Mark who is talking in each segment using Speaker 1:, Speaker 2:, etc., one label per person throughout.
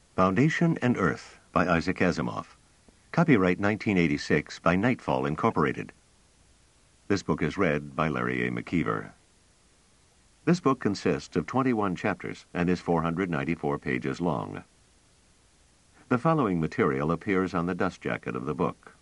Speaker 1: Foundation and Earth by Isaac Asimov. Copyright 1986 by Nightfall Incorporated. This book is read by Larry A. McKeever. This book consists of 21 chapters and is 494 pages long. The following material appears on the dust jacket of the book.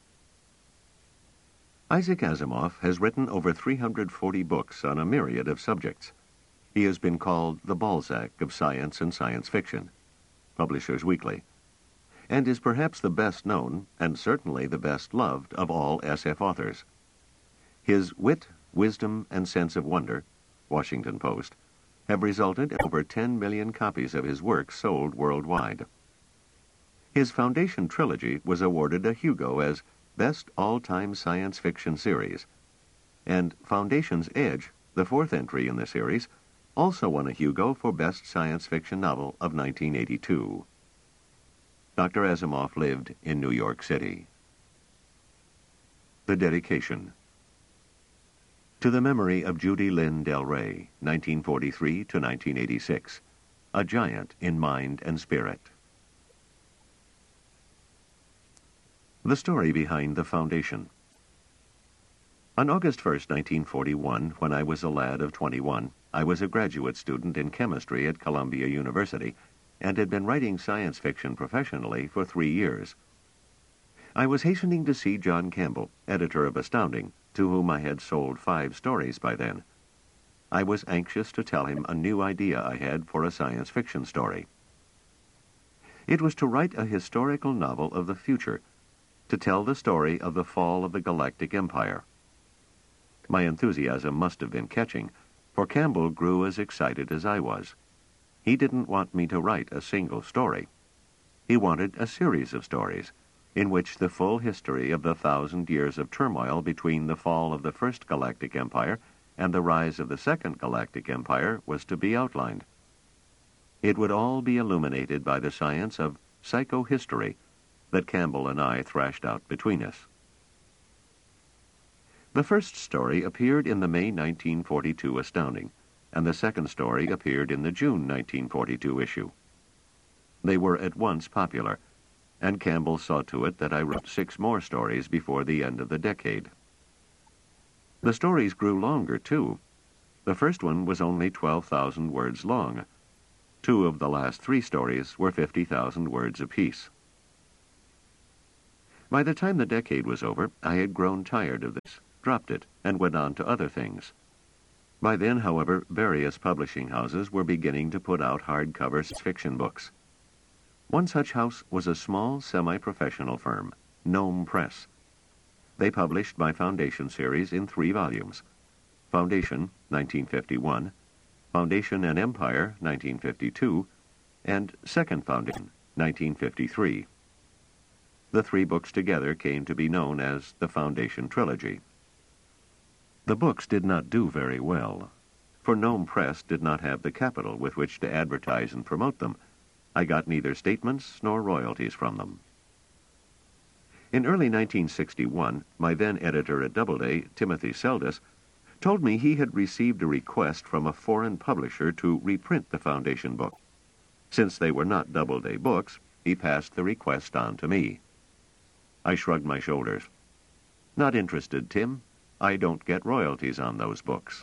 Speaker 1: Isaac Asimov has written over 340 books on a myriad of subjects. He has been called the Balzac of science and science fiction, Publishers Weekly, and is perhaps the best known and certainly the best loved of all SF authors. His wit, wisdom, and sense of wonder, Washington Post, have resulted in over 10 million copies of his works sold worldwide. His Foundation trilogy was awarded a Hugo as Best All-Time Science Fiction Series, and Foundation's Edge, the fourth entry in the series, also won a Hugo for Best Science Fiction Novel of 1982. Dr. Asimov lived in New York City. The Dedication. To the memory of Judy Lynn Del Rey, 1943 to 1986, a giant in mind and spirit. The story behind the Foundation. On August 1, 1941, when I was a lad of 21, I was a graduate student in chemistry at Columbia University and had been writing science fiction professionally for 3 years. I was hastening to see John Campbell, editor of Astounding, to whom I had sold 5 stories by then. I was anxious to tell him a new idea I had for a science fiction story. It was to write a historical novel of the future, to tell the story of the fall of the Galactic Empire. My enthusiasm must have been catching, for Campbell grew as excited as I was. He didn't want me to write a single story. He wanted a series of stories, in which the full history of the 1,000 years of turmoil between the fall of the First Galactic Empire and the rise of the Second Galactic Empire was to be outlined. It would all be illuminated by the science of psychohistory that Campbell and I thrashed out between us. The first story appeared in the May 1942 Astounding, and the second story appeared in the June 1942 issue. They were at once popular, and Campbell saw to it that I wrote 6 more stories before the end of the decade. The stories grew longer, too. The first one was only 12,000 words long. 2 of the last 3 stories were 50,000 words apiece. By the time the decade was over, I had grown tired of this, dropped it, and went on to other things. By then, however, various publishing houses were beginning to put out hardcover fiction books. One such house was a small, semi-professional firm, Gnome Press. They published my Foundation series in 3 volumes: Foundation, 1951, Foundation and Empire, 1952, and Second Foundation, 1953. The 3 books together came to be known as the Foundation Trilogy. The books did not do very well, for Gnome Press did not have the capital with which to advertise and promote them. I got neither statements nor royalties from them. In early 1961, my then editor at Doubleday, Timothy Seldes, told me he had received a request from a foreign publisher to reprint the Foundation book. Since they were not Doubleday books, he passed the request on to me. I shrugged my shoulders. Not interested, Tim. I don't get royalties on those books.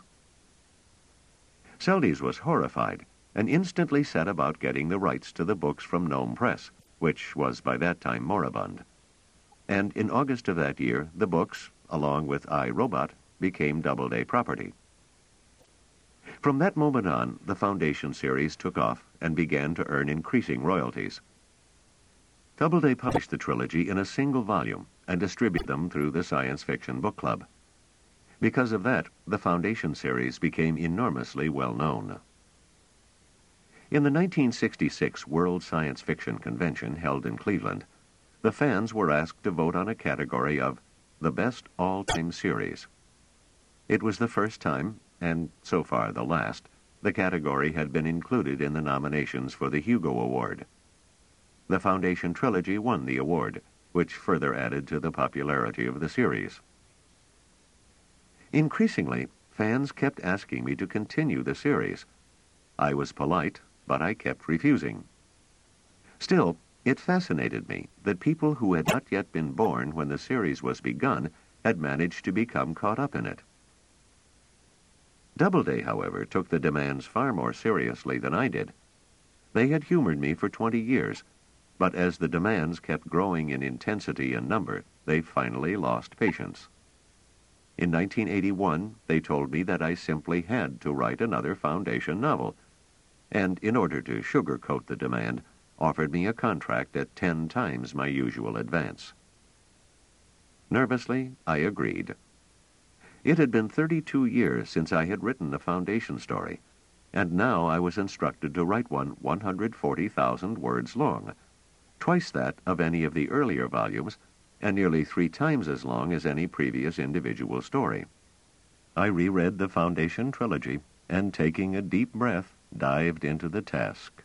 Speaker 1: Seldes was horrified and instantly set about getting the rights to the books from Gnome Press, which was by that time moribund. And in August of that year, the books, along with I, Robot, became Doubleday property. From that moment on, the Foundation series took off and began to earn increasing royalties. Doubleday published the trilogy in a single volume and distributed them through the Science Fiction Book Club. Because of that, the Foundation series became enormously well known. In the 1966 World Science Fiction Convention held in Cleveland, the fans were asked to vote on a category of the best all-time series. It was the first time, and so far the last, the category had been included in the nominations for the Hugo Award. The Foundation trilogy won the award, which further added to the popularity of the series. Increasingly, fans kept asking me to continue the series. I was polite, but I kept refusing. Still, it fascinated me that people who had not yet been born when the series was begun had managed to become caught up in it. Doubleday, however, took the demands far more seriously than I did. They had humored me for 20 years, but as the demands kept growing in intensity and number, they finally lost patience. In 1981, they told me that I simply had to write another Foundation novel, and in order to sugarcoat the demand, offered me a contract at 10 times my usual advance. Nervously, I agreed. It had been 32 years since I had written a Foundation story, and now I was instructed to write one 140,000 words long, twice that of any of the earlier volumes, and nearly 3 times as long as any previous individual story. I reread the Foundation trilogy, and taking a deep breath, dived into the task.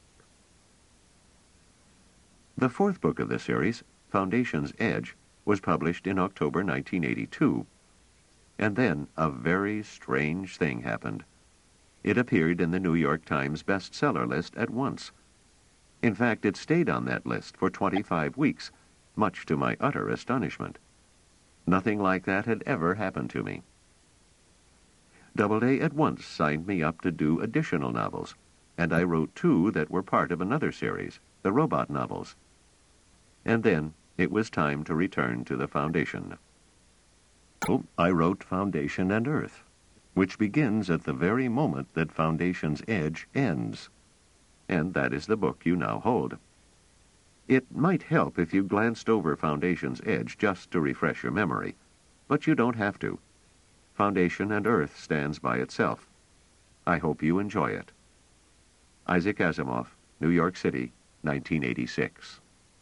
Speaker 1: The 4th book of the series, Foundation's Edge, was published in October 1982. And then a very strange thing happened. It appeared in the New York Times bestseller list at once. In fact, it stayed on that list for 25 weeks, much to my utter astonishment. Nothing like that had ever happened to me. Doubleday at once signed me up to do additional novels, and I wrote 2 that were part of another series, the robot novels. And then it was time to return to the Foundation. So I wrote Foundation and Earth, which begins at the very moment that Foundation's Edge ends. And that is the book you now hold. It might help if you glanced over Foundation's Edge just to refresh your memory, but you don't have to. Foundation and Earth stands by itself. I hope you enjoy it. Isaac Asimov, New York City, 1986.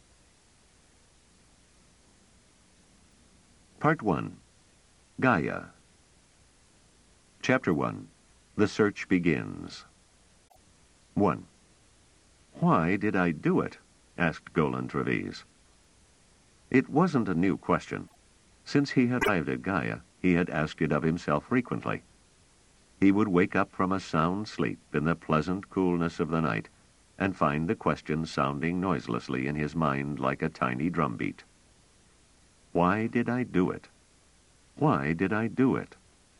Speaker 1: Part 1. Gaia. Chapter 1. The Search Begins. 1. Why did I do it? Asked Golan Trevize. It wasn't a new question. Since he had arrived at Gaia, he had asked it of himself frequently. He would wake up from a sound sleep in the pleasant coolness of the night and find the question sounding noiselessly in his mind like a tiny drumbeat. Why did I do it? Why did I do it?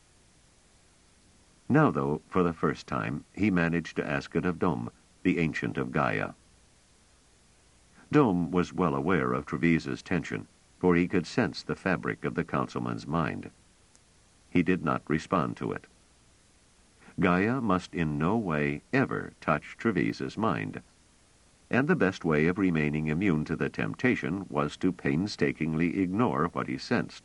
Speaker 1: Now, though, for the first time, he managed to ask it of Dom, the ancient of Gaia. Dom was well aware of Trevise's tension, for he could sense the fabric of the councilman's mind. He did not respond to it. Gaia must in no way ever touch Trevise's mind, and the best way of remaining immune to the temptation was to painstakingly ignore what he sensed.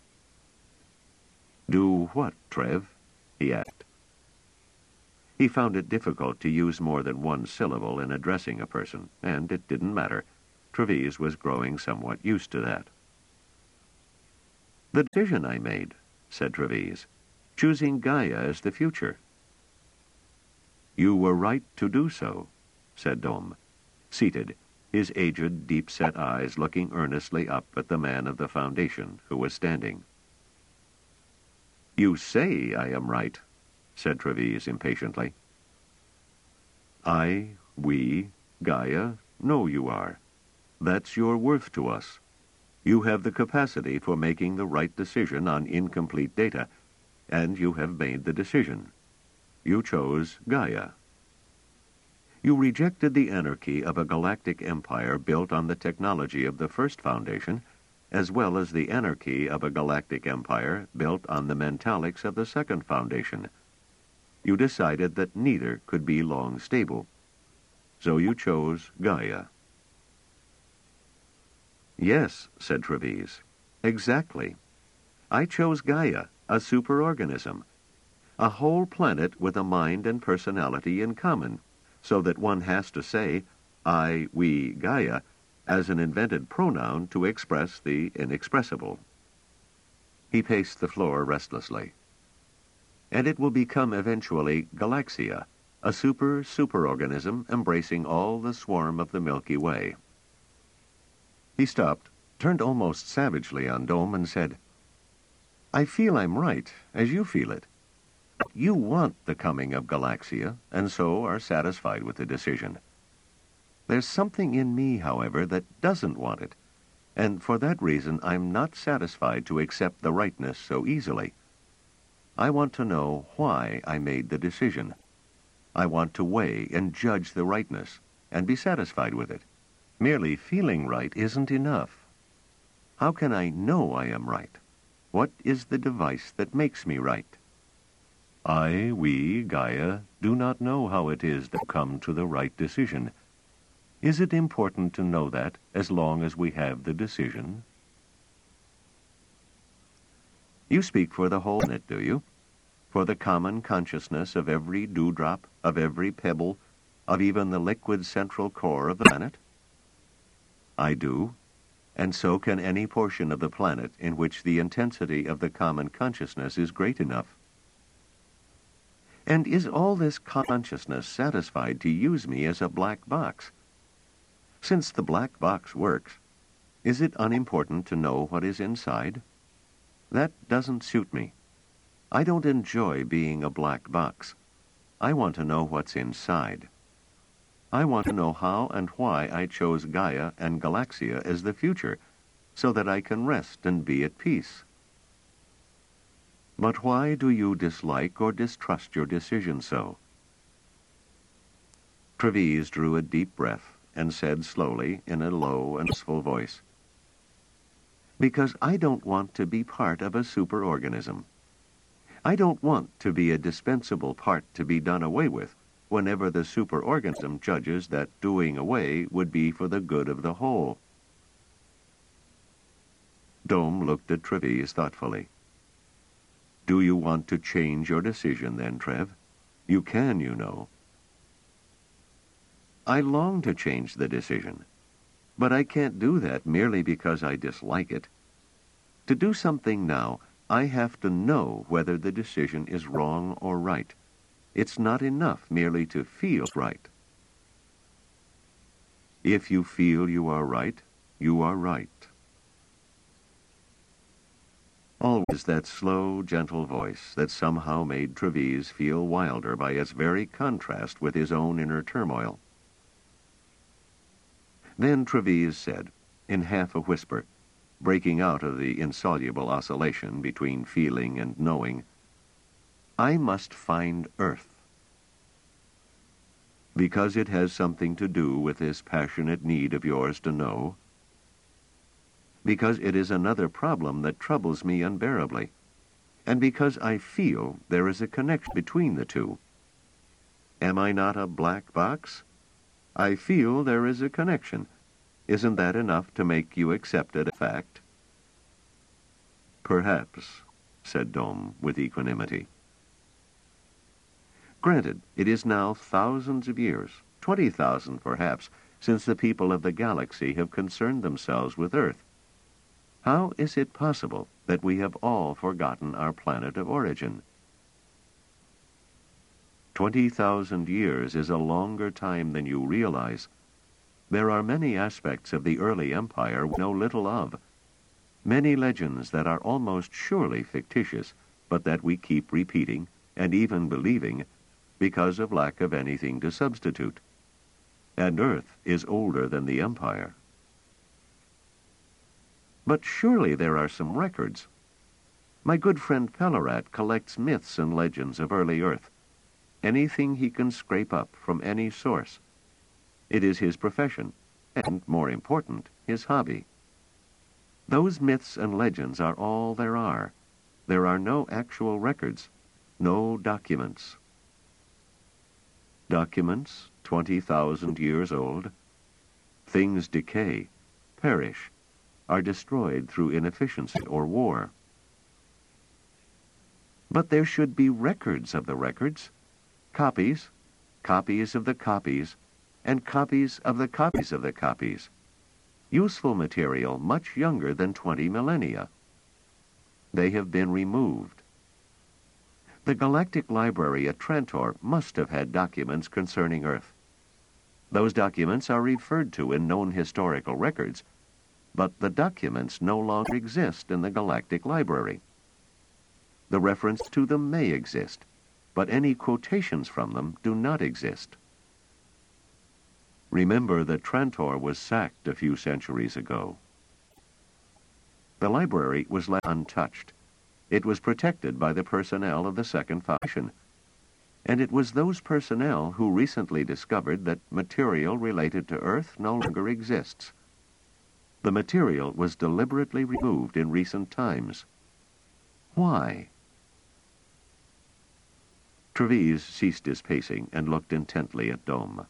Speaker 1: Do what, Trev? He asked. He found it difficult to use more than one syllable in addressing a person, and it didn't matter. Trevize was growing somewhat used to that. The decision I made, said Trevize, choosing Gaia as the future. You were right to do so, said Dom, seated, his aged, deep-set eyes looking earnestly up at the man of the Foundation who was standing. You say I am right, said Trevize impatiently. We, Gaia, know you are. That's your worth to us. You have the capacity for making the right decision on incomplete data, and you have made the decision. You chose Gaia. You rejected the anarchy of a galactic empire built on the technology of the first Foundation, as well as the anarchy of a galactic empire built on the mentalics of the second Foundation. You decided that neither could be long stable. So you chose Gaia. Yes, said Trevize, exactly. I chose Gaia, a superorganism, a whole planet with a mind and personality in common, so that one has to say, we, Gaia, as an invented pronoun to express the inexpressible. He paced the floor restlessly. And it will become eventually Galaxia, a superorganism embracing all the swarm of the Milky Way. He stopped, turned almost savagely on Dom, and said, I feel I'm right, as you feel it. You want the coming of Galaxia, and so are satisfied with the decision. There's something in me, however, that doesn't want it, and for that reason I'm not satisfied to accept the rightness so easily. I want to know why I made the decision. I want to weigh and judge the rightness and be satisfied with it. Merely feeling right isn't enough. How can I know I am right? What is the device that makes me right? We, Gaia, do not know how it is to come to the right decision. Is it important to know that as long as we have the decision? You speak for the whole planet, do you? For the common consciousness of every dewdrop, of every pebble, of even the liquid central core of the planet? I do, and so can any portion of the planet in which the intensity of the common consciousness is great enough. And is all this consciousness satisfied to use me as a black box? Since the black box works, is it unimportant to know what is inside? That doesn't suit me. I don't enjoy being a black box. I want to know what's inside. I want to know how and why I chose Gaia and Galaxia as the future, so that I can rest and be at peace. But why do you dislike or distrust your decision so? Treves drew a deep breath and said slowly in a low and peaceful voice, "Because I don't want to be part of a superorganism. I don't want to be a dispensable part to be done away with whenever the superorganism judges that doing away would be for the good of the whole." Dome looked at Treves thoughtfully. "Do you want to change your decision then, Trev? You can, you know." "I long to change the decision, but I can't do that merely because I dislike it. To do something now, I have to know whether the decision is wrong or right. It's not enough merely to feel right." "If you feel you are right, you are right." Always that slow, gentle voice that somehow made Treves feel wilder by its very contrast with his own inner turmoil. Then Treves said, in half a whisper, breaking out of the insoluble oscillation between feeling and knowing, "I must find Earth. Because it has something to do with this passionate need of yours to know? Because it is another problem that troubles me unbearably, and because I feel there is a connection between the two. Am I not a black box? I feel there is a connection. Isn't that enough to make you accept it a fact?" "Perhaps," said Dome with equanimity. "Granted, it is now thousands of years, 20,000 perhaps, since the people of the galaxy have concerned themselves with Earth. How is it possible that we have all forgotten our planet of origin? 20,000 years is a longer time than you realize. There are many aspects of the early empire we know little of, many legends that are almost surely fictitious, but that we keep repeating and even believing because of lack of anything to substitute. And Earth is older than the empire." "But surely there are some records. My good friend Pellerat collects myths and legends of early Earth, anything he can scrape up from any source. It is his profession, and, more important, his hobby. Those myths and legends are all there are. There are no actual records, no documents." "Documents, 20,000 years old? Things decay, perish, are destroyed through inefficiency or war." "But there should be records of the records. Copies, copies of the copies, and copies of the copies of the copies. Useful material much younger than 20 millennia. They have been removed. The Galactic Library at Trantor must have had documents concerning Earth. Those documents are referred to in known historical records, but the documents no longer exist in the Galactic Library. The reference to them may exist, but any quotations from them do not exist." Remember that Trantor was sacked a few centuries ago. The library was left untouched. It was protected by the personnel of the Second Foundation, and it was those personnel who recently discovered that material related to Earth no longer exists. The material was deliberately removed in recent times. Why? Treves ceased his pacing and looked intently at Dome.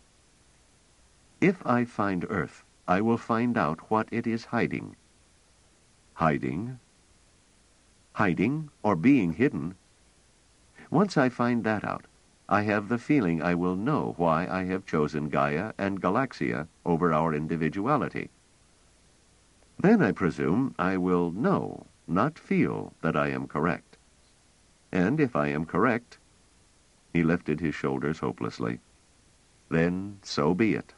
Speaker 1: If I find Earth, I will find out what it is hiding. Hiding? Hiding, or being hidden? Once I find that out, I have the feeling I will know why I have chosen Gaia and Galaxia over our individuality. Then, I presume, I will know, not feel, that I am correct. And if I am correct, he lifted his shoulders hopelessly, then so be it.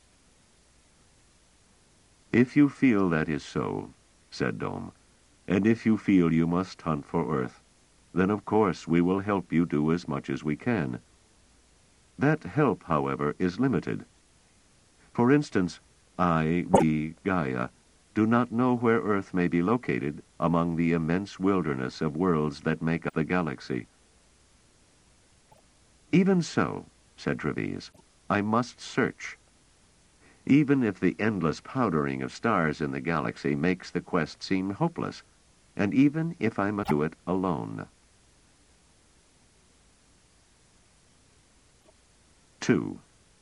Speaker 1: If you feel that is so, said Dome, and if you feel you must hunt for Earth, then of course we will help you do as much as we can. That help, however, is limited. For instance, we, Gaia, do not know where Earth may be located among the immense wilderness of worlds that make up the galaxy. Even so, said Treves, I must search. Even if the endless powdering of stars in the galaxy makes the quest seem hopeless, and even if I must do it alone. 2.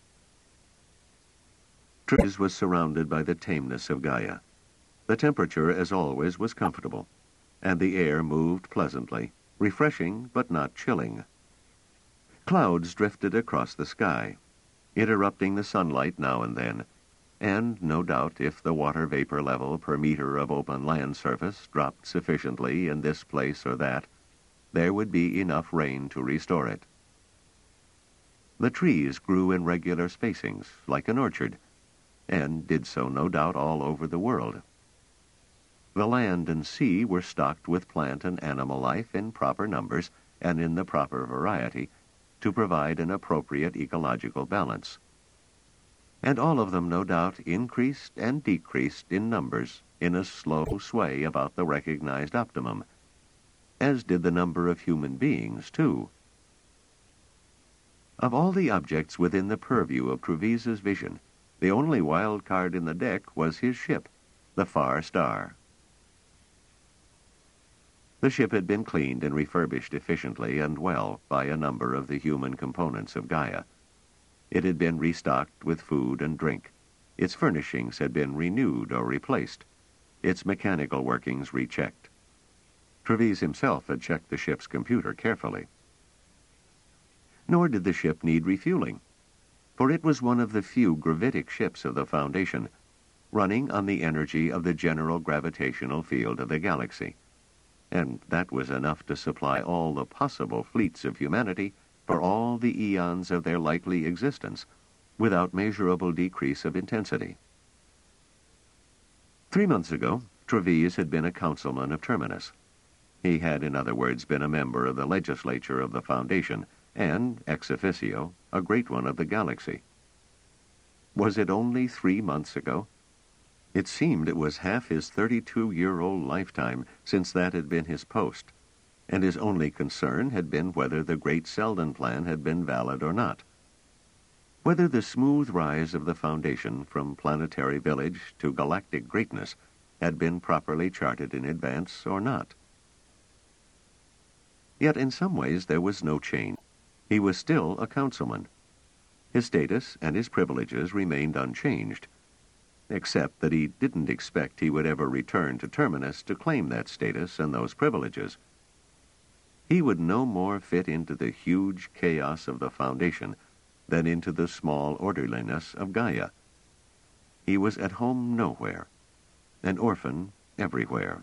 Speaker 1: Treves was surrounded by the tameness of Gaia. The temperature, as always, was comfortable, and the air moved pleasantly, refreshing but not chilling. Clouds drifted across the sky, interrupting the sunlight now and then, and no doubt if the water vapor level per meter of open land surface dropped sufficiently in this place or that, there would be enough rain to restore it. The trees grew in regular spacings, like an orchard, and did so no doubt all over the world. The land and sea were stocked with plant and animal life in proper numbers and in the proper variety to provide an appropriate ecological balance. And all of them no doubt increased and decreased in numbers in a slow sway about the recognized optimum, as did the number of human beings, too. Of all the objects within the purview of Treves's vision, the only wild card in the deck was his ship, the Far Star. The ship had been cleaned and refurbished efficiently and well by a number of the human components of Gaia. It had been restocked with food and drink. Its furnishings had been renewed or replaced, its mechanical workings rechecked. Treves himself had checked the ship's computer carefully. Nor did the ship need refueling, for it was one of the few gravitic ships of the Foundation, running on the energy of the general gravitational field of the galaxy, and that was enough to supply all the possible fleets of humanity for all the eons of their likely existence, without measurable decrease of intensity. 3 months ago, Treves had been a councilman of Terminus. He had, in other words, been a member of the legislature of the Foundation, and, ex officio, a great one of the galaxy. Was it only 3 months ago? It seemed it was half his 32-year-old lifetime since that had been his post, and his only concern had been whether the Great Selden Plan had been valid or not, whether the smooth rise of the Foundation from planetary village to galactic greatness had been properly charted in advance or not. Yet in some ways there was no change. He was still a councilman. His status and his privileges remained unchanged, except that he didn't expect he would ever return to Terminus to claim that status and those privileges. He would no more fit into the huge chaos of the Foundation than into the small orderliness of Gaia. He was at home nowhere, an orphan everywhere.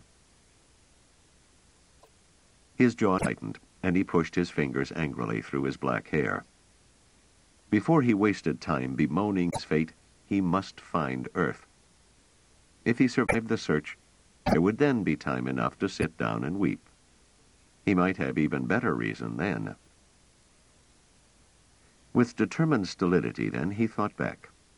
Speaker 1: His jaw tightened, and he pushed his fingers angrily through his black hair. Before he wasted time bemoaning his fate, he must find Earth. If he survived the search, there would then be time enough to sit down and weep. He might have even better reason then. With determined stolidity, then, he thought back.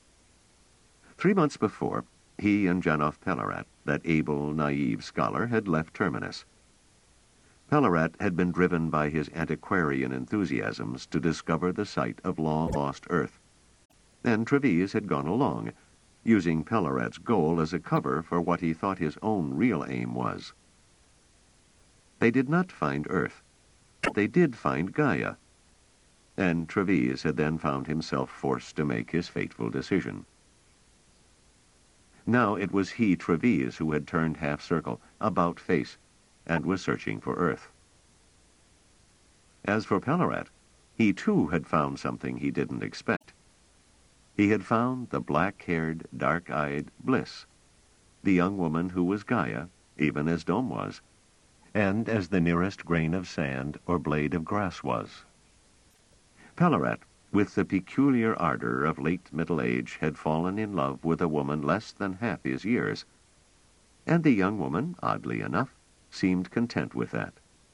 Speaker 1: 3 months before, he and Janov Pellerat, that able, naive scholar, had left Terminus. Pellerat had been driven by his antiquarian enthusiasms to discover the site of long-lost Earth, and Treves had gone along, using Pellerat's goal as a cover for what he thought his own real aim was. They did not find Earth, but they did find Gaia, and Treves had then found himself forced to make his fateful decision. Now it was he, Treves, who had turned half-circle, about face, and was searching for Earth. As for Pellerat, he too had found something he didn't expect. He had found the black-haired, dark-eyed Bliss, the young woman who was Gaia, even as Dome was, and as the nearest grain of sand or blade of grass was. Pellerat, with the peculiar ardor of late middle age, had fallen in love with a woman less than half his years, and the young woman, oddly enough, seemed content with that.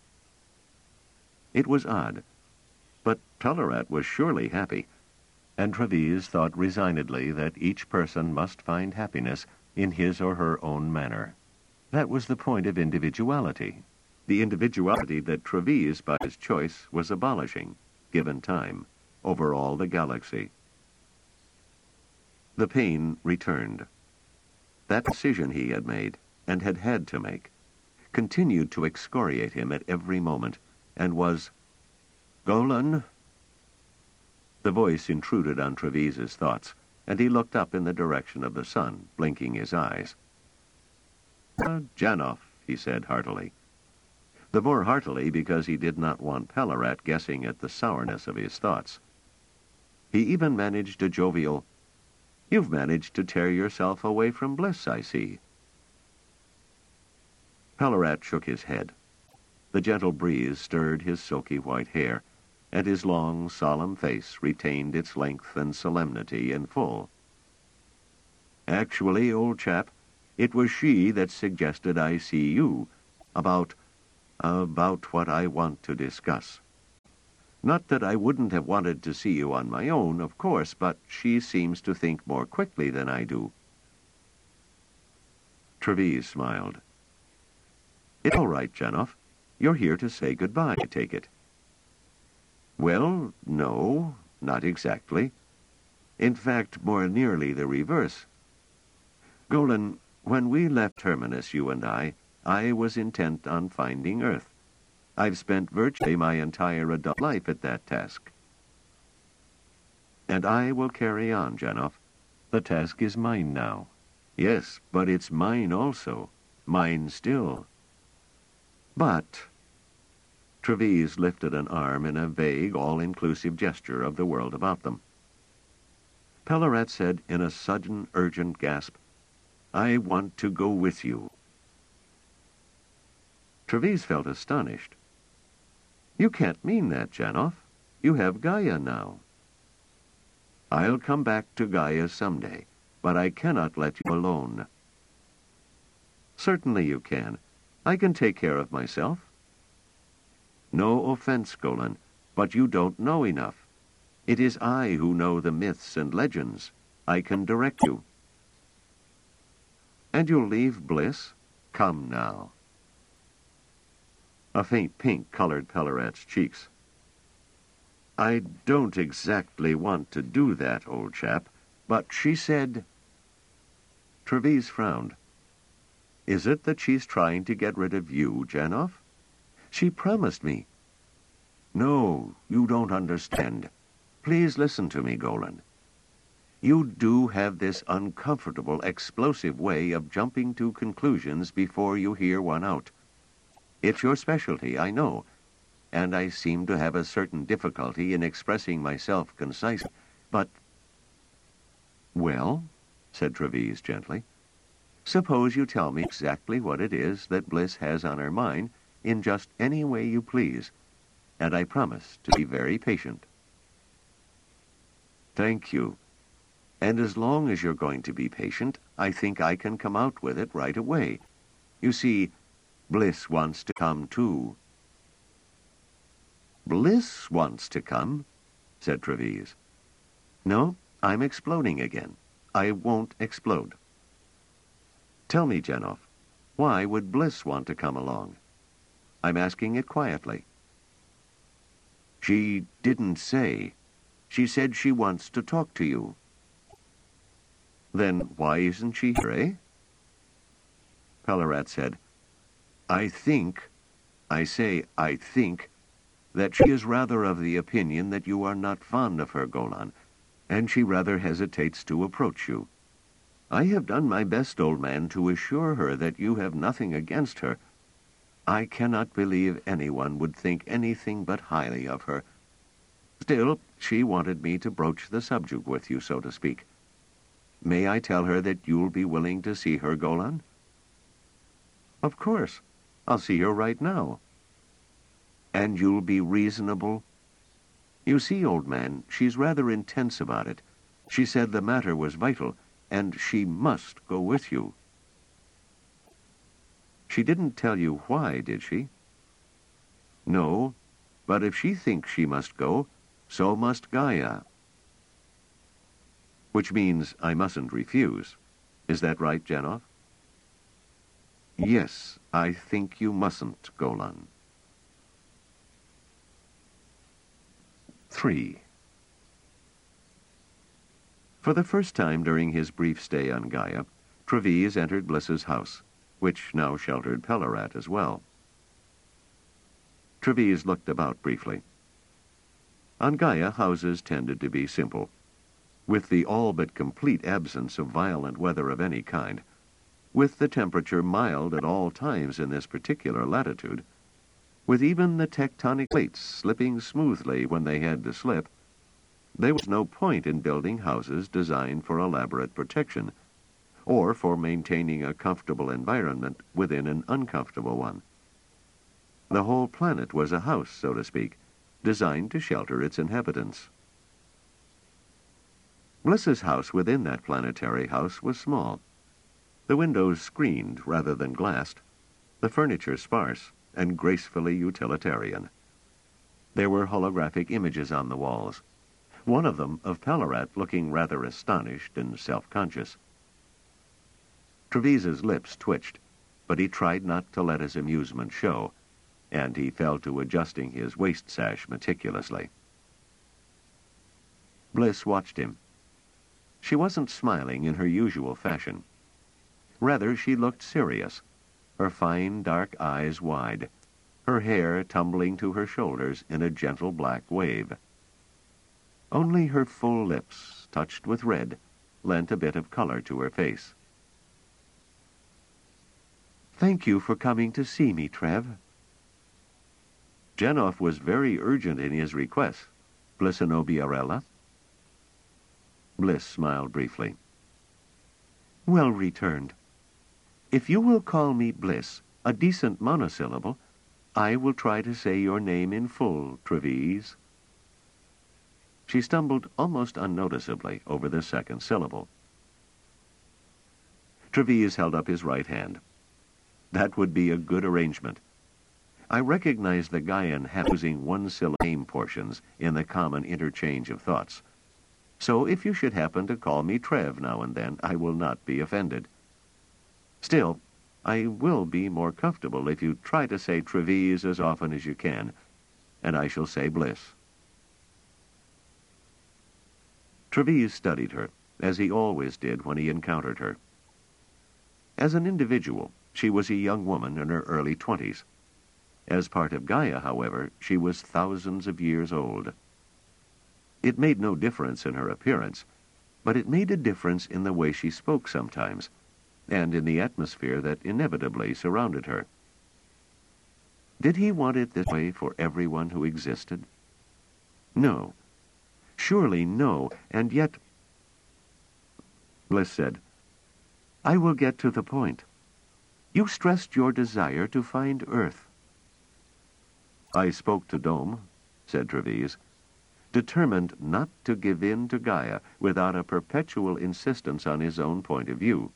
Speaker 1: It was odd, but Pellerat was surely happy, and Treves thought resignedly that each person must find happiness in his or her own manner. That was the point of individuality, the individuality that Treves, by his choice, was abolishing, given time, over all the galaxy. The pain returned. That decision he had made, and had had to make, continued to excoriate him at every moment, and was, "Golan?" The voice intruded on Treves's thoughts, and he looked up in the direction of the sun, blinking his eyes. "Janov," he said heartily. The more heartily because he did not want Pellerat guessing at the sourness of his thoughts. He even managed a jovial, "You've managed to tear yourself away from Bliss, I see." Pellerat shook his head. The gentle breeze stirred his silky white hair, and his long, solemn face retained its length and solemnity in full. "Actually, old chap, it was she that suggested I see you about what I want to discuss. Not that I wouldn't have wanted to see you on my own, of course, but she seems to think more quickly than I do." Treves smiled. "It's all right, Janov. You're here to say goodbye, I take it." "Well, no, not exactly. In fact, more nearly the reverse. Golan, when we left Terminus, you and I was intent on finding Earth. I've spent virtually my entire adult life at that task. And I will carry on, Janov. The task is mine now." "Yes, but it's mine also. Mine still." "But—" Treves lifted an arm in a vague, all-inclusive gesture of the world about them. Pellerat said in a sudden, urgent gasp, "I want to go with you." Treves felt astonished. "You can't mean that, Janov. You have Gaia now." "I'll come back to Gaia someday, but I cannot let you alone." "Certainly you can. I can take care of myself." "No offense, Golan, but you don't know enough. It is I who know the myths and legends. I can direct you." "And you'll leave Bliss? Come now." A faint pink colored Pellerat's cheeks. "I don't exactly want to do that, old chap, but she said—" Treves frowned. "Is it that she's trying to get rid of you, Janov? She promised me—" "No, you don't understand. Please listen to me, Golan. You do have this uncomfortable, explosive way of jumping to conclusions before you hear one out. It's your specialty, I know, and I seem to have a certain difficulty in expressing myself concisely, but—" "Well," said Treves gently, "suppose you tell me exactly what it is that Bliss has on her mind in just any way you please, and I promise to be very patient." "Thank you. And as long as you're going to be patient, I think I can come out with it right away. You see, Bliss wants to come too." "Bliss wants to come?" said Treves. "No, I'm exploding again. I won't explode. Tell me, Jenoff, why would Bliss want to come along? I'm asking it quietly. She didn't say. She said she wants to talk to you. Then why isn't she here, eh? Pellerat said, I think, I think, that she is rather of the opinion that you are not fond of her, Golan, and she rather hesitates to approach you. I have done my best, old man, to assure her that you have nothing against her. I cannot believe anyone would think anything but highly of her. Still, she wanted me to broach the subject with you, so to speak. May I tell her that you'll be willing to see her, Golan? Of course. I'll see her right now. And you'll be reasonable? You see, old man, she's rather intense about it. She said the matter was vital, and she must go with you. She didn't tell you why, did she? No, but if she thinks she must go, so must Gaia. Which means I mustn't refuse. Is that right, Jenoff? Yes, I think you mustn't, Golan. 3. For the first time during his brief stay on Gaia, Treves entered Bliss's house, which now sheltered Pellerat as well. Treves looked about briefly. On Gaia, houses tended to be simple. With the all but complete absence of violent weather of any kind, with the temperature mild at all times in this particular latitude, with even the tectonic plates slipping smoothly when they had to slip, there was no point in building houses designed for elaborate protection, or for maintaining a comfortable environment within an uncomfortable one. The whole planet was a house, so to speak, designed to shelter its inhabitants. Bliss's house within that planetary house was small. The windows screened rather than glassed, the furniture sparse and gracefully utilitarian. There were holographic images on the walls, one of them of Pellerat looking rather astonished and self-conscious. Treves's lips twitched, but he tried not to let his amusement show, and he fell to adjusting his waist sash meticulously. Bliss watched him. She wasn't smiling in her usual fashion. Rather, she looked serious, her fine dark eyes wide, her hair tumbling to her shoulders in a gentle black wave. Only her full lips, touched with red, lent a bit of color to her face. Thank you for coming to see me, Trev. Jenoff was very urgent in his request, Blissinobiarella. Bliss smiled briefly. Well returned. If you will call me Bliss, a decent monosyllable, I will try to say your name in full, Treves. She stumbled almost unnoticeably over the second syllable. Treves held up his right hand. That would be a good arrangement. I recognize the Gaian using one-syllable name portions in the common interchange of thoughts. So if you should happen to call me Trev now and then, I will not be offended. Still, I will be more comfortable if you try to say Treves as often as you can, and I shall say Bliss. Treves studied her, as he always did when he encountered her. As an individual, she was a young woman in her early 20s. As part of Gaia, however, she was thousands of years old. It made no difference in her appearance, but it made a difference in the way she spoke sometimes, and in the atmosphere that inevitably surrounded her. Did he want it this way for everyone who existed? No. Surely no, and yet... Bliss said, I will get to the point. You stressed your desire to find Earth. I spoke to Dome, said Treves, determined not to give in to Gaia without a perpetual insistence on his own point of view.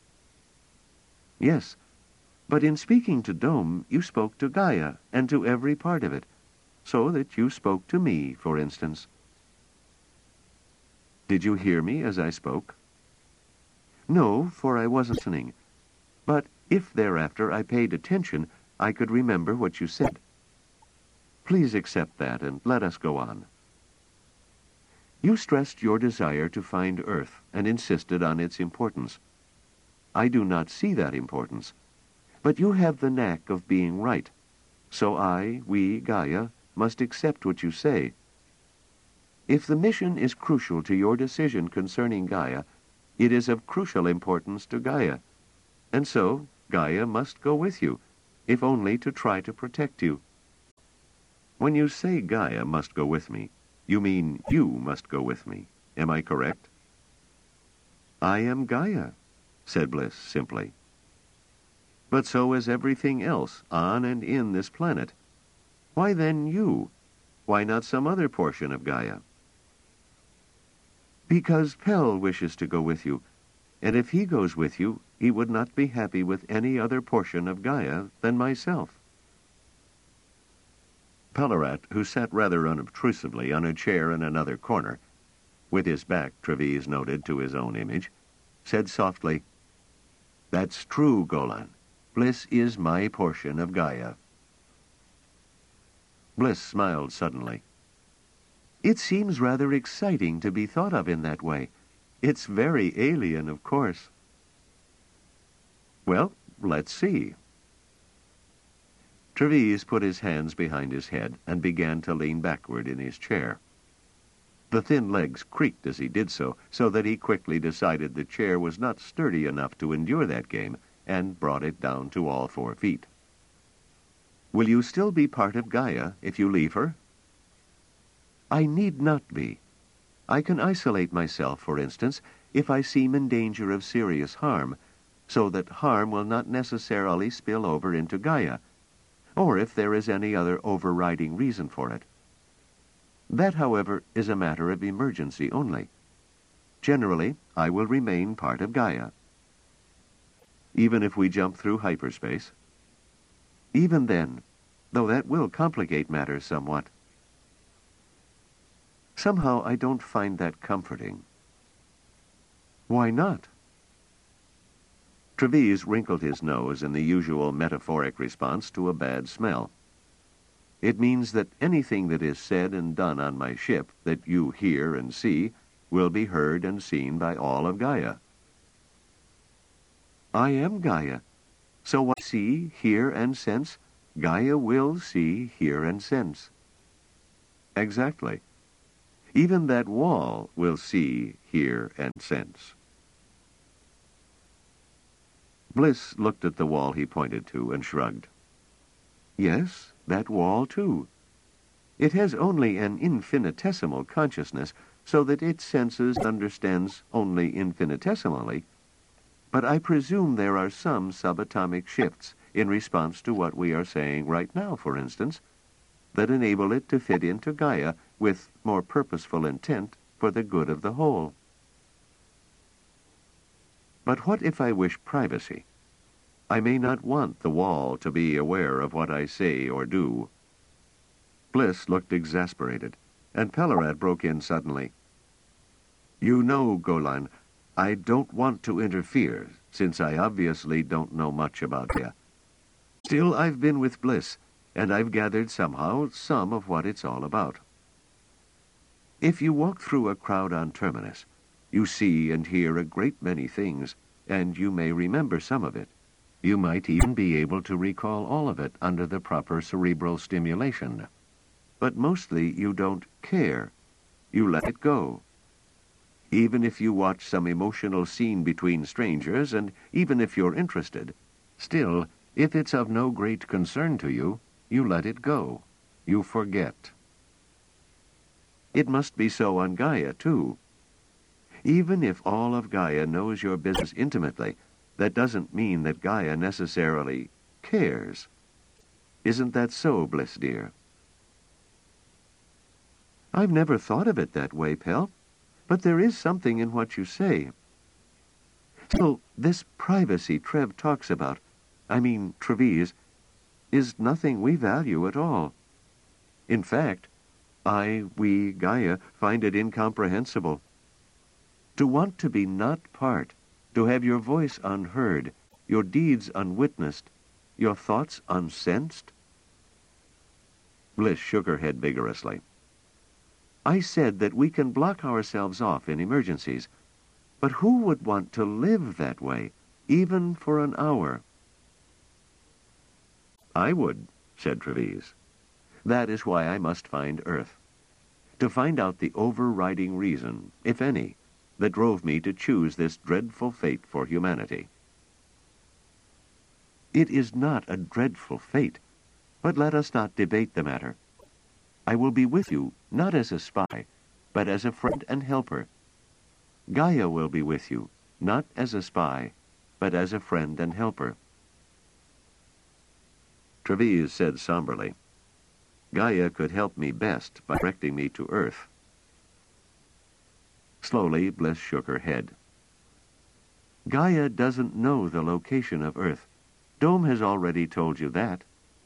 Speaker 1: Yes, but in speaking to Dome, you spoke to Gaia and to every part of it, so that you spoke to me, for instance. Did you hear me as I spoke? No, for I wasn't listening. But if thereafter I paid attention, I could remember what you said. Please accept that and let us go on. You stressed your desire to find Earth and insisted on its importance. I do not see that importance, but you have the knack of being right, so we, Gaia, must accept what you say. If the mission is crucial to your decision concerning Gaia, it is of crucial importance to Gaia, and so Gaia must go with you, if only to try to protect you. When you say Gaia must go with me, you mean you must go with me. Am I correct? I am Gaia, said Bliss simply. But so is everything else on and in this planet. Why then you? Why not some other portion of Gaia? Because Pell wishes to go with you, and if he goes with you, he would not be happy with any other portion of Gaia than myself. Pellerat, who sat rather unobtrusively on a chair in another corner, with his back, Treves noted, to his own image, said softly, "That's true, Golan. Bliss is my portion of Gaia." Bliss smiled suddenly. "It seems rather exciting to be thought of in that way. It's very alien, of course." "Well, let's see." Treves put his hands behind his head and began to lean backward in his chair. The thin legs creaked as he did so that he quickly decided the chair was not sturdy enough to endure that game, and brought it down to all 4 feet. "Will you still be part of Gaia if you leave her?" "I need not be. I can isolate myself, for instance, if I seem in danger of serious harm, so that harm will not necessarily spill over into Gaia, or if there is any other overriding reason for it. That, however, is a matter of emergency only. Generally, I will remain part of Gaia." "Even if we jump through hyperspace?" "Even then, though that will complicate matters somewhat." "Somehow I don't find that comforting." "Why not?" Treves wrinkled his nose in the usual metaphoric response to a bad smell. "It means that anything that is said and done on my ship that you hear and see will be heard and seen by all of Gaia." "I am Gaia, so what I see, hear, and sense, Gaia will see, hear, and sense." "Exactly. Even that wall will see, hear, and sense." Bliss looked at the wall he pointed to and shrugged. "Yes, that wall too. It has only an infinitesimal consciousness, so that it senses and understands only infinitesimally, but I presume there are some subatomic shifts in response to what we are saying right now, for instance, that enable it to fit into Gaia with more purposeful intent for the good of the whole." "But what if I wish privacy? I may not want the wall to be aware of what I say or do." Bliss looked exasperated, and Pellerat broke in suddenly. "You know, Golan, I don't want to interfere, since I obviously don't know much about Gaia. Still, I've been with Bliss, and I've gathered somehow some of what it's all about. If you walk through a crowd on Terminus, you see and hear a great many things, and you may remember some of it. You might even be able to recall all of it under the proper cerebral stimulation. But mostly you don't care. You let it go. Even if you watch some emotional scene between strangers, and even if you're interested, still, if it's of no great concern to you, you let it go. You forget." "It must be so on Gaia, too. Even if all of Gaia knows your business intimately, that doesn't mean that Gaia necessarily cares. Isn't that so, Bliss dear?" "I've never thought of it that way, Pell, but there is something in what you say. Still, this privacy Trev talks about, Treves, is nothing we value at all. In fact, we, Gaia, find it incomprehensible. To want to be not part, to have your voice unheard, your deeds unwitnessed, your thoughts unsensed? Bliss shook her head vigorously. I said that we can block ourselves off in emergencies, but who would want to live that way, even for an hour? I would, said Treves. That is why I must find Earth. To find out the overriding reason, if any, that drove me to choose this dreadful fate for humanity. It is not a dreadful fate, but let us not debate the matter. I will be with you, not as a spy, but as a friend and helper. Gaia will be with you, not as a spy, but as a friend and helper. Treves said somberly, Gaia could help me best by directing me to Earth. Slowly, Bliss shook her head. Gaia doesn't know the location of Earth. Dome has already told you that.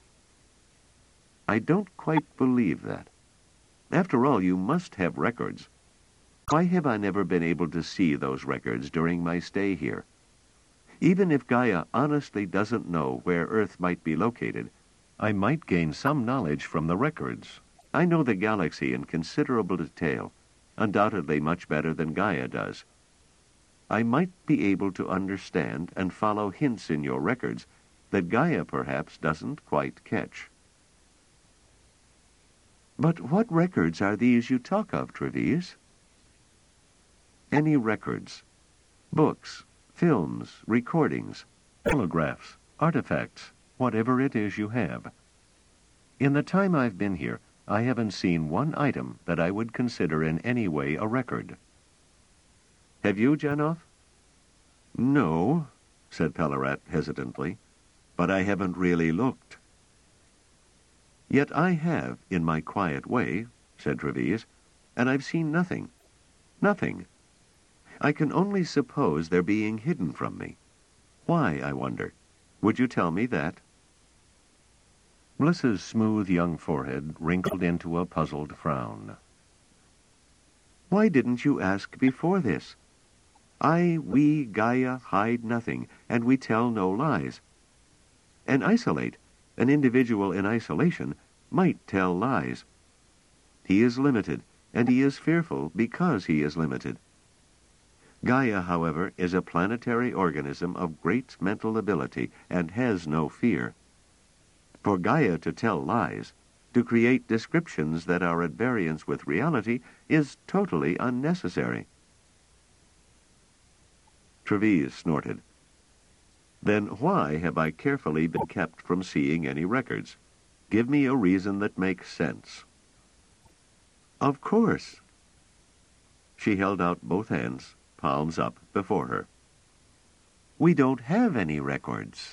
Speaker 1: I don't quite believe that. After all, you must have records. Why have I never been able to see those records during my stay here? Even if Gaia honestly doesn't know where Earth might be located, I might gain some knowledge from the records. I know the galaxy in considerable detail, undoubtedly much better than Gaia does. I might be able to understand and follow hints in your records that Gaia perhaps doesn't quite catch. But what records are these you talk of, Treves? Any records. Books, films, recordings, photographs, artifacts, whatever it is you have. In the time I've been here, I haven't seen one item that I would consider in any way a record. Have you, Janov? No, said Pellerat hesitantly, but I haven't really looked. Yet I have, in my quiet way, said Treves, and I've seen nothing. Nothing. I can only suppose they're being hidden from me. Why, I wonder? Would you tell me that? Bliss's smooth young forehead wrinkled into a puzzled frown. Why didn't you ask before this? We, Gaia, hide nothing, and we tell no lies. And isolate. An individual in isolation might tell lies. He is limited, and he is fearful because he is limited. Gaia, however, is a planetary organism of great mental ability and has no fear. For Gaia to tell lies, to create descriptions that are at variance with reality, is totally unnecessary. Treves snorted. Then why have I carefully been kept from seeing any records? Give me a reason that makes sense. Of course. She held out both hands, palms up, before her. We don't have any records.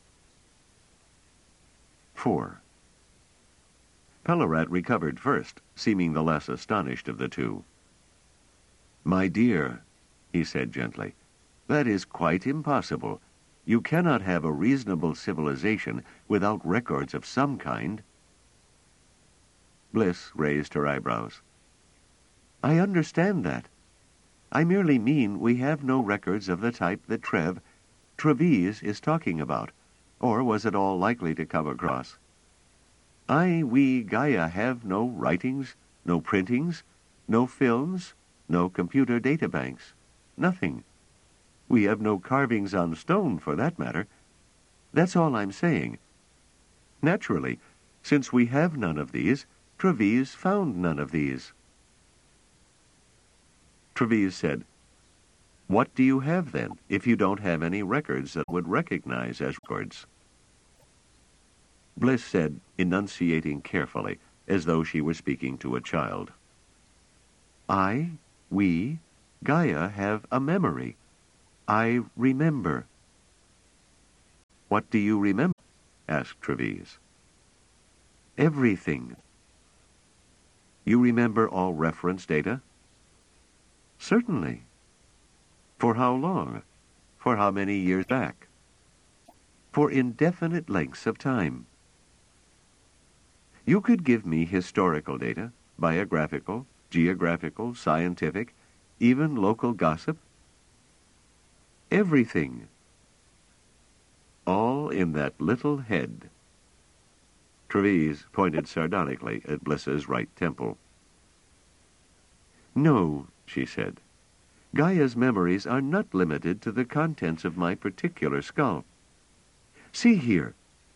Speaker 1: 4. Pellerat recovered first, seeming the less astonished of the two. My dear, he said gently, that is quite impossible. You cannot have a reasonable civilization without records of some kind. Bliss raised her eyebrows. I understand that. I merely mean we have no records of the type that Treves is talking about, or was at all likely to come across. We, Gaia, have no writings, no printings, no films, no computer databanks, nothing. We have no carvings on stone, for that matter. That's all I'm saying. Naturally, since we have none of these, Treves found none of these. Treves said, What do you have, then, if you don't have any records that would recognize as records? Bliss said, enunciating carefully, as though she were speaking to a child. We, Gaia, have a memory. I remember. What do you remember? Asked Treves. Everything. You remember all reference data? Certainly. For how long? For how many years back? For indefinite lengths of time. You could give me historical data, biographical, geographical, scientific, even local gossip? Everything. All in that little head. Treves pointed sardonically at Bliss's right temple. No, she said. Gaia's memories are not limited to the contents of my particular skull. See here.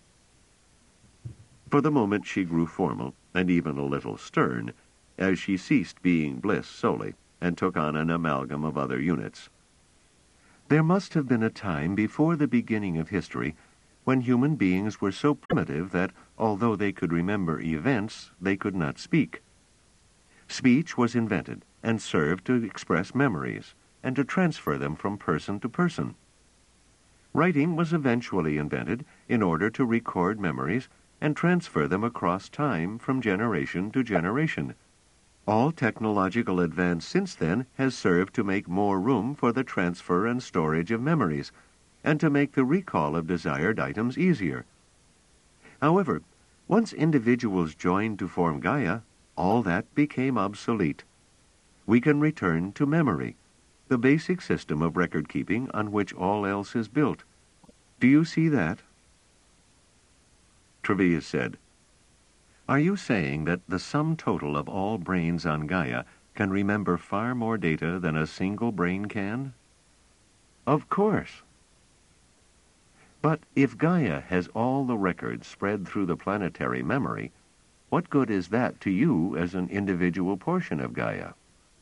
Speaker 1: For the moment she grew formal, and even a little stern, as she ceased being Bliss solely, and took on an amalgam of other units. There must have been a time before the beginning of history when human beings were so primitive that, although they could remember events, they could not speak. Speech was invented and served to express memories and to transfer them from person to person. Writing was eventually invented in order to record memories and transfer them across time from generation to generation. All technological advance since then has served to make more room for the transfer and storage of memories, and to make the recall of desired items easier. However, once individuals joined to form Gaia, all that became obsolete. We can return to memory, the basic system of record-keeping on which all else is built. Do you see that? Treves said, Are you saying that the sum total of all brains on Gaia can remember far more data than a single brain can? Of course. But if Gaia has all the records spread through the planetary memory, what good is that to you as an individual portion of Gaia?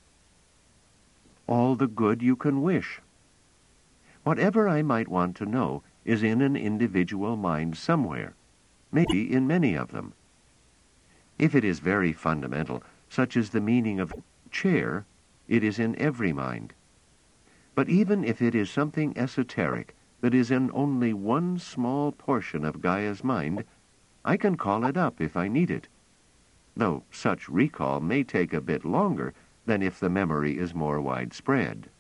Speaker 1: All the good you can wish. Whatever I might want to know is in an individual mind somewhere, maybe in many of them. If it is very fundamental, such as the meaning of chair, it is in every mind. But even if it is something esoteric that is in only one small portion of Gaia's mind, I can call it up if I need it, though such recall may take a bit longer than if the memory is more widespread.